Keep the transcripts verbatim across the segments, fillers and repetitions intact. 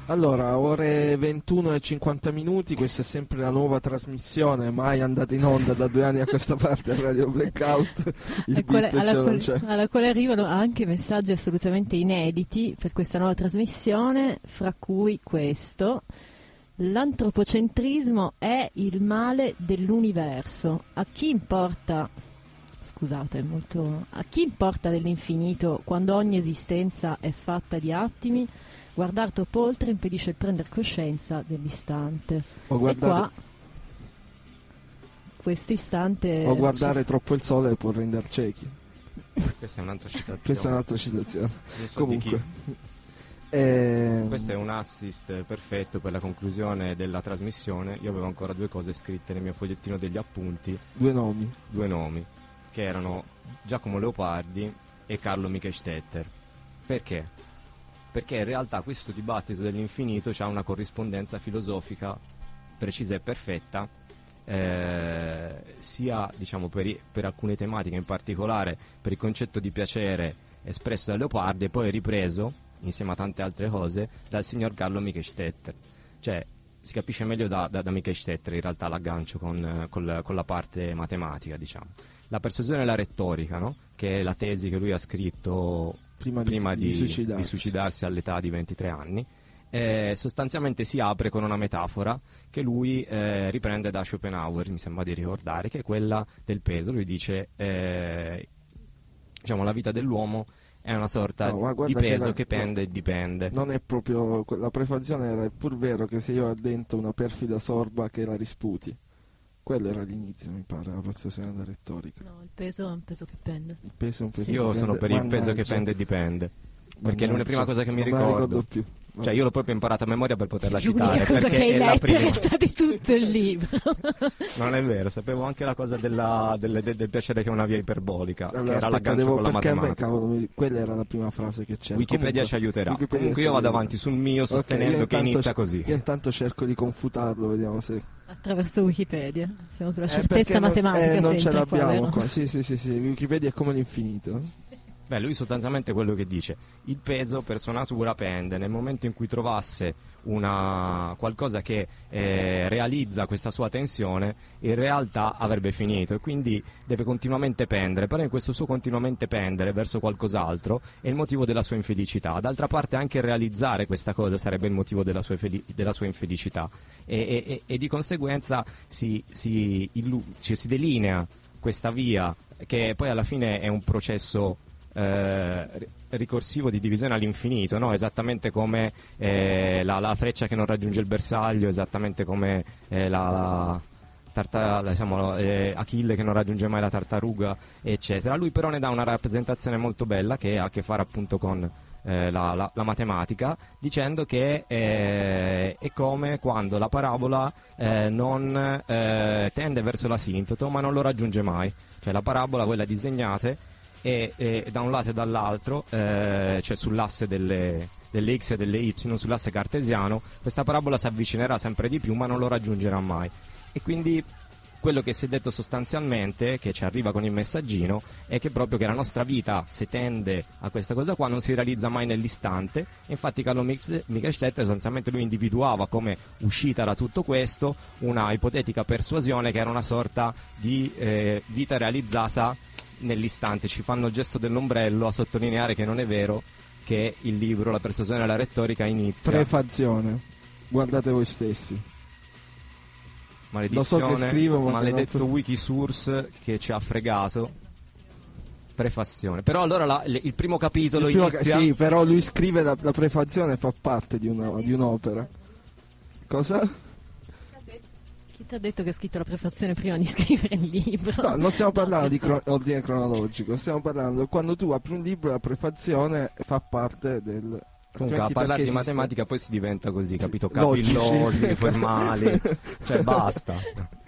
Allora, ore ventuno e cinquanta minuti, questa è sempre la nuova trasmissione, mai andata in onda da due anni a questa parte a Radio Blackout, il quale, beat alla, ce quale, c'è. alla quale arrivano anche messaggi assolutamente inediti per questa nuova trasmissione, fra cui questo: l'antropocentrismo è il male dell'universo. A chi importa, scusate, molto, a chi importa dell'infinito quando ogni esistenza è fatta di attimi? Guardare troppo oltre impedisce il prendere coscienza dell'istante. O guardare, e qua, questo istante... o guardare ci... troppo il sole può rendere ciechi. Questa è un'altra citazione. Questa è un'altra citazione. Io so Comunque. di chi. Eh... Questo è un assist perfetto per la conclusione della trasmissione. Io avevo ancora due cose scritte nel mio fogliettino degli appunti. Due nomi. Due nomi, che erano Giacomo Leopardi e Carlo Michelstetter. Perché? Perché in realtà questo dibattito dell'infinito ha una corrispondenza filosofica precisa e perfetta, eh, sia diciamo per, i, per alcune tematiche, in particolare per il concetto di piacere espresso da Leopardi e poi ripreso, insieme a tante altre cose, dal signor Carlo Michelstetter. Cioè, si capisce meglio da, da, da Michelstetter in realtà l'aggancio con, con, con la parte matematica, diciamo. La persuasione e la retorica, no? Che è la tesi che lui ha scritto prima, prima di, di, suicidarsi. di suicidarsi all'età di ventitré anni, eh, sostanzialmente si apre con una metafora che lui eh, riprende da Schopenhauer, mi sembra di ricordare, che è quella del peso. Lui dice, eh, diciamo, la vita dell'uomo è una sorta no, di peso che, la, che pende no, e dipende. Non è proprio, la prefazione era: è pur vero che se io addento una perfida sorba che la risputi. Quello era l'inizio, mi pare, la persuasione della retorica. No, il peso è un peso che pende. Il peso è un peso sì. che Io pende. sono per il Mannaggia. peso che pende e dipende. Perché Mannaggia. è la prima cosa che mi non ricordo. Me la ricordo più. Cioè io l'ho proprio imparato a memoria per poterla L'unica citare. cosa perché che hai è la letto in prima. realtà di tutto il libro. Non è vero, sapevo anche la cosa della, del, del, del piacere che è una via iperbolica, Allora, che era aspetta, l'aggancio devo, con la perché matematica. A me, cavolo, quella era la prima frase che c'era. Wikipedia Comunque, ci aiuterà. Wikipedia Comunque ci io vado aiuterà. avanti sul mio Okay, sostenendo che inizia così. Io intanto cerco di confutarlo, vediamo se... Attraverso Wikipedia. Siamo sulla Eh, certezza non, matematica. eh, non ce sempre qua, l'abbiamo vero? qua. Sì, sì, sì, sì, Wikipedia è come l'infinito. Beh, lui sostanzialmente quello che dice: il peso per sua natura pende. Nel momento in cui trovasse una qualcosa che eh, realizza questa sua tensione, in realtà avrebbe finito, e quindi deve continuamente pendere. Però in questo suo continuamente pendere verso qualcos'altro è il motivo della sua infelicità. D'altra parte anche realizzare questa cosa sarebbe il motivo della sua, fel- della sua infelicità, e, e, e di conseguenza si, si, illu- cioè, si delinea questa via, che poi alla fine è un processo Eh, ricorsivo di divisione all'infinito, no? Esattamente come eh, la, la freccia che non raggiunge il bersaglio, esattamente come eh, la, la, tarta, la diciamo, eh, Achille che non raggiunge mai la tartaruga, eccetera. Lui però ne dà una rappresentazione molto bella che ha a che fare appunto con eh, la, la, la matematica, dicendo che eh, è come quando la parabola eh, non eh, tende verso l'asintoto ma non lo raggiunge mai. Cioè la parabola, voi la disegnate e, e da un lato e dall'altro, eh, cioè sull'asse delle, delle x e delle y, sull'asse cartesiano, questa parabola si avvicinerà sempre di più ma non lo raggiungerà mai. E quindi quello che si è detto sostanzialmente, che ci arriva con il messaggino, è che proprio che la nostra vita, se tende a questa cosa qua, non si realizza mai nell'istante. Infatti Carlo Michelstetter sostanzialmente lui individuava come uscita da tutto questo una ipotetica persuasione che era una sorta di eh, vita realizzata nell'istante. Ci fanno il gesto dell'ombrello a sottolineare che non è vero, che il libro La persuasione e la retorica inizia. Prefazione, guardate voi stessi. Maledizione, Lo so che scrivo, ma maledetto non... Wikisource che ci ha fregato. Prefazione. Però allora la, le, il primo capitolo il primo inizia... Ca- sì, però lui scrive la, la prefazione, fa parte di, una, di un'opera. Cosa? Chi ti ha detto che ha scritto la prefazione prima di scrivere il libro? No, non stiamo parlando no, di cro- ordine cronologico, stiamo parlando quando tu apri un libro, la prefazione fa parte del... Comunque a parlare di esiste? matematica poi si diventa così, capito? Logici. Capillosi, formali, cioè basta.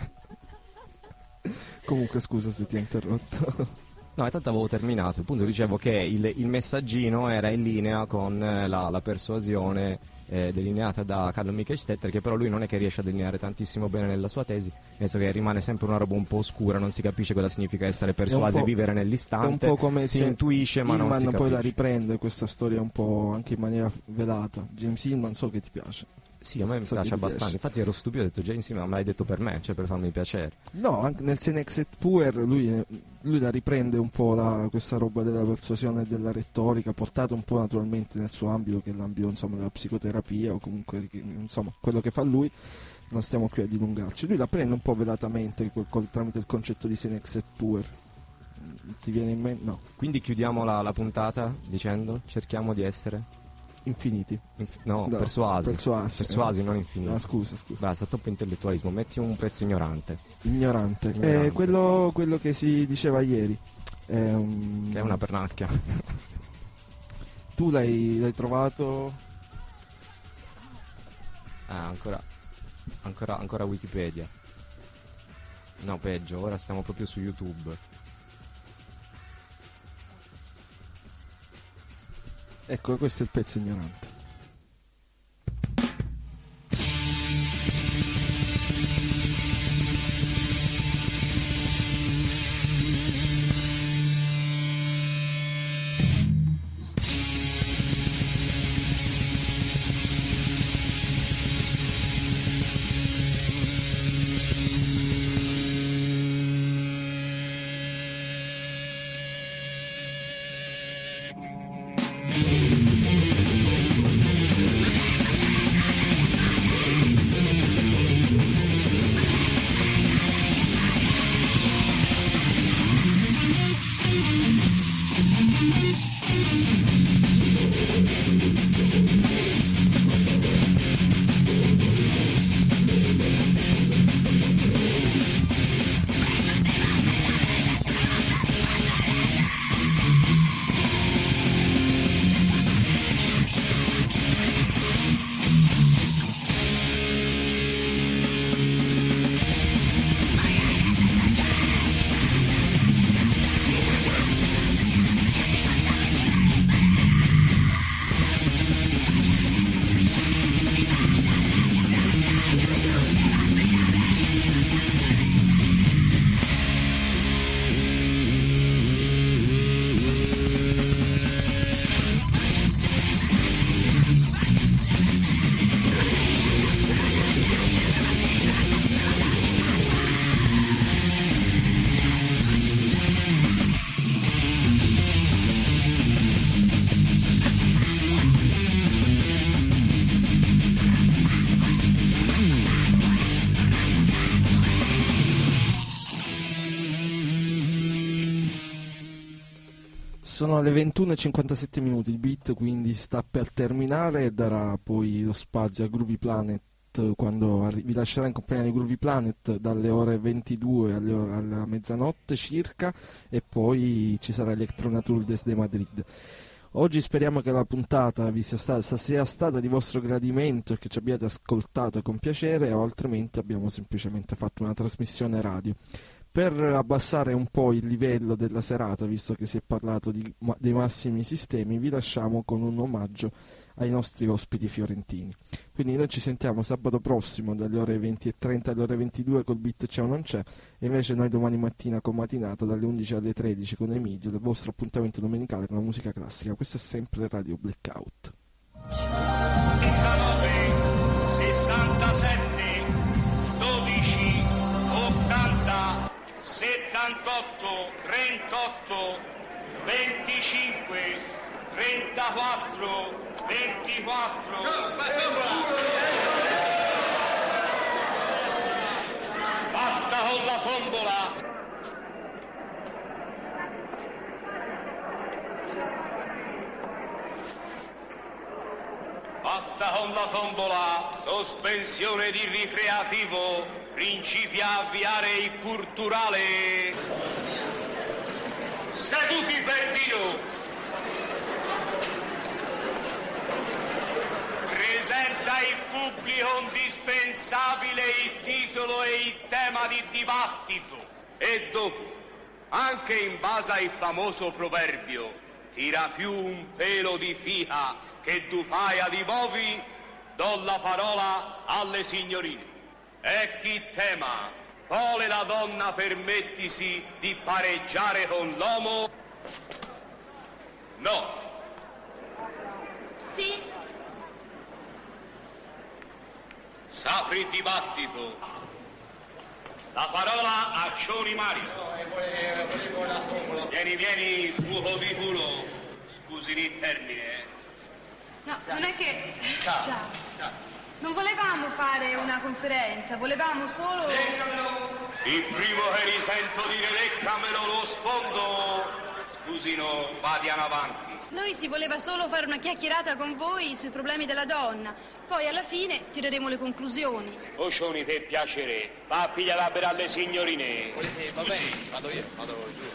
Comunque scusa se ti ho interrotto. No, intanto avevo terminato. Appunto dicevo che il, il messaggino era in linea con la, la persuasione eh, delineata da Carlo Michael Stetter, che però lui non è che riesce a delineare tantissimo bene nella sua tesi, nel senso che rimane sempre una roba un po' oscura, non si capisce cosa significa essere persuasi e vivere nell'istante, è un po' come si se intuisce ma non si capisce. poi la riprende questa storia un po' anche in maniera velata. James Hillman, so che ti piace. Sì, a me mi so piace abbastanza, piace. Infatti ero stupito, ho detto James, ma me l'hai detto per me, cioè per farmi piacere. No, anche nel Senexet Puer lui, lui la riprende un po' la, questa roba della persuasione e della retorica, portata un po' naturalmente nel suo ambito, che è l'ambito insomma della psicoterapia o comunque insomma quello che fa lui. Non stiamo qui a dilungarci. Lui la prende un po' velatamente col, col, tramite il concetto di Senexet Puer. Ti viene in mente? No. Quindi chiudiamo la, la puntata dicendo cerchiamo di essere infiniti. Inf- no, no, persuasi. Persuasi, persuasi eh. non infiniti. No, scusa, scusa. Basta, troppo intellettualismo. Metti un pezzo ignorante. Ignorante. ignorante. Eh, quello, quello che si diceva ieri. È un... Che è una pernacchia. Tu l'hai, l'hai trovato? Ah, ancora, ancora, ancora Wikipedia. No, peggio, ora stiamo proprio su YouTube. Ecco, questo è il pezzo ignorante. Sono le ventuno e cinquantasette minuti, il beat quindi sta per terminare e darà poi lo spazio a Groovy Planet quando arri- vi lascerà in compagnia di Groovy Planet dalle ore ventidue alle ore, alla mezzanotte circa, e poi ci sarà Electronatul desde Madrid. Oggi speriamo che la puntata vi sia stata, sia stata di vostro gradimento e che ci abbiate ascoltato con piacere, o altrimenti abbiamo semplicemente fatto una trasmissione radio. Per abbassare un po' il livello della serata, visto che si è parlato di, ma, dei massimi sistemi, vi lasciamo con un omaggio ai nostri ospiti fiorentini. Quindi noi ci sentiamo sabato prossimo dalle ore venti e trenta alle ore ventidue col beat C'è o non c'è, e invece noi domani mattina con mattinata dalle undici alle tredici con Emilio, del vostro appuntamento domenicale con la musica classica. Questo è sempre Radio Blackout. sessantasette dodici ottanta settantotto trentotto venticinque trentaquattro ventiquattro basta con la tombola. Basta con la tombola, sospensione di ricreativo, principia a avviare il culturale. Seduti per Dio. Presenta il pubblico indispensabile il titolo e il tema di dibattito. E dopo, anche in base al famoso proverbio, tira più un pelo di fica che du paia di bovi, do la parola alle signorine. E chi tema, vuole la donna permettisi di pareggiare con l'uomo? No. Sì. S'apre il dibattito. La parola a Cioni Mario. Vieni, vieni, buco di culo. Scusi il termine. eh. No, non è che... Ciao. Non volevamo fare una conferenza, volevamo solo... Il primo che risento dire leccamelo lo sfondo. Scusino, vadiano avanti. Noi si voleva solo fare una chiacchierata con voi sui problemi della donna. Poi alla fine tireremo le conclusioni. O Cioni, per piacere, va a pigliare la bere alle signorine. Eh, va bene, vado io, vado giù.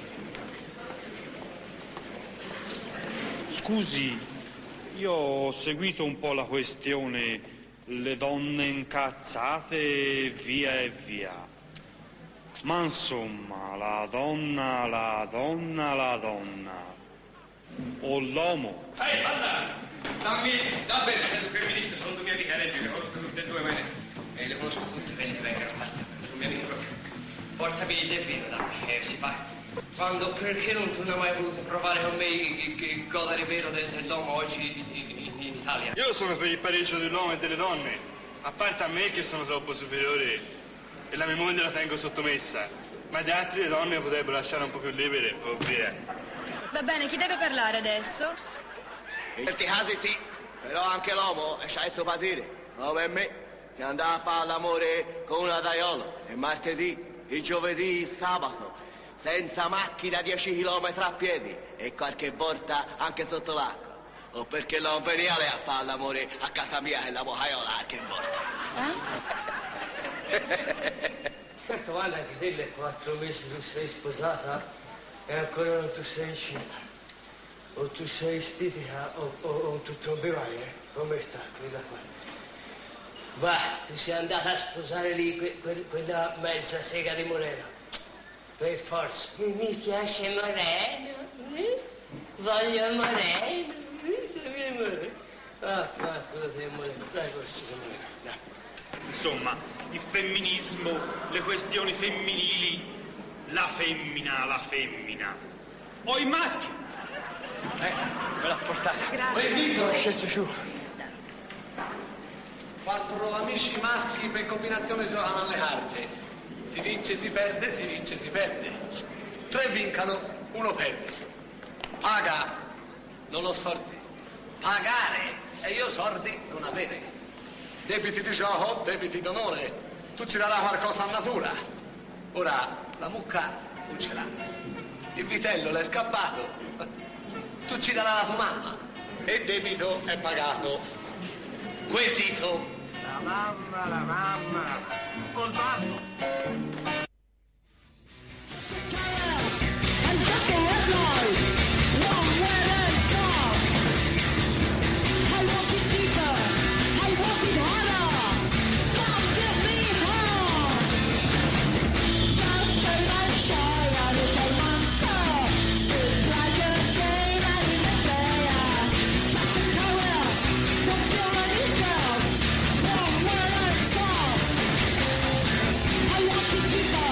Scusi, io ho seguito un po' la questione, le donne incazzate, via e via. Ma insomma, la donna, la donna, la donna, o l'uomo. Ehi, banda! Dammi, da bene, sei un femminista, sono due mie amiche, leggi, le conosco tutte e due bene. E le conosco tutte, bene, vengano, sono mie amiche proprio. Portami del vino, dammi, e si parte. Quando, perché non tu non hai mai voluto provare con me il, il godere vero de, dell'uomo oggi in, in, in Italia? Io sono per il pareggio dell'uomo e delle donne, a parte a me che sono troppo superiore e la mia moglie la tengo sottomessa, ma gli altri le donne potrebbero lasciare un po' più libere o via. Va bene, chi deve parlare adesso? In certi casi sì, però anche l'uomo c'ha il suo patire, come me, che andava a fare l'amore con una daiolo, il martedì, il giovedì, il sabato, senza macchina dieci chilometri a piedi e qualche volta anche sotto l'acqua. O perché non veniva lei a fare l'amore a casa mia e la mocaiola qualche volta. Eh? Certo, Anna, anche te le quattro mesi tu sei sposata e ancora non tu sei incinta. O tu sei stitica o, o, o tu trombi mai, eh? Come sta quella qua? Va, tu sei andata a sposare lì que, que, quella mezza sega di Moreno. Per forza. Mi, mi piace Moreno. Eh? Voglio Moreno. Eh? Moreno. Ah, fa quello di Moreno. Dai, questo è Moreno. Dai. Insomma, il femminismo, le questioni femminili, la femmina, la femmina. O i maschi. Ecco, me l'ha portata. Grazie. Zitto, sceso giù. Quattro amici maschi per combinazione giocano alle carte. Si vince, si perde, si vince, si perde. Tre vincano, uno perde. Paga, non ho soldi. Pagare, e io soldi non avere. Debiti di gioco, debiti d'onore. Tu ci darai qualcosa a natura. Ora, la mucca non ce l'ha. Il vitello l'è scappato. Tu ci darai la tua mamma. E debito è pagato. Quesito. La mamma, la mamma. Col babbo. I want to keep on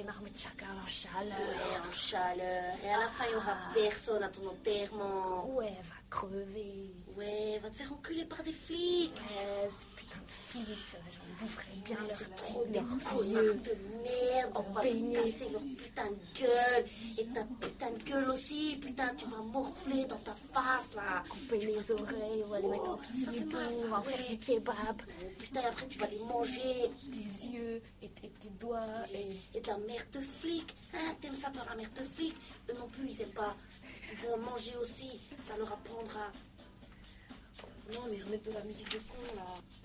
énorme de chacal en chaleur. Ouais, en chaleur. Et à la fin, il n'y aura personne à ton enterrement. Ouais, elle va crever. Ouais, va te faire enculer par des flics. Ouais, ces putains de flics, j'en boufferai bien leur C'est trop tête, des leurs connards yeux. de merde. On va baigner. casser leur putain de gueule. Et ta putain de gueule aussi. Putain, tu vas morfler dans ta face, là. Couper les oreilles, on va les mettre en petits ça fait rideaux, mal, ça, on va ouais. faire du kebab. Oh, putain, après, tu vas les manger. Tes yeux et, et tes doigts et... Et de la merde de flic. Hein, t'aimes ça, toi, la merde de flic? Eux non plus, ils aiment pas. Ils vont en manger aussi. Ça leur apprendra. Non, mais remettre de la musique de con, là.